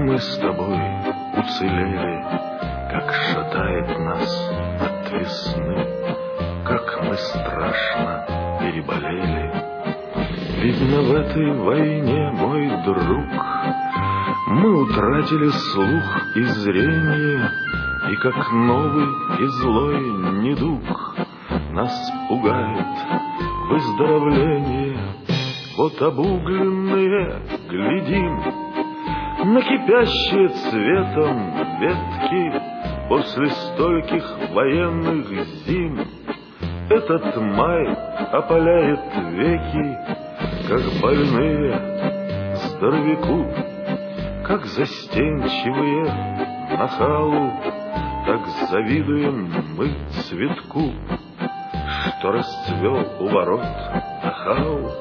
мы с тобой уцелели, как шатает нас от весны, как мы страшно переболели. Видно, в этой войне, мой друг, мы утратили слух и зрение, и как новый и злой недуг нас пугает выздоровление. Вот обугленные глядим на кипящие цветом ветки после стольких военных зим. Этот май опаляет веки, как больные здоровяку, как застенчивые нахалу, так завидуем мы цветку, что расцвел у ворот Дахау.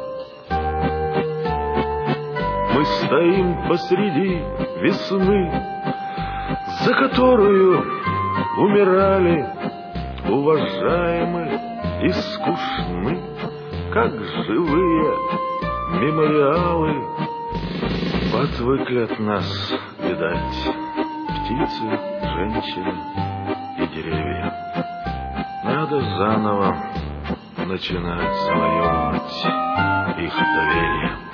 Мы стоим посреди весны, за которую умирали уважаемы и скучны, как живые мемориалы. Отвыкли от нас, видать, птицы, женщины и деревья. Надо заново начинать завоевывать их доверие.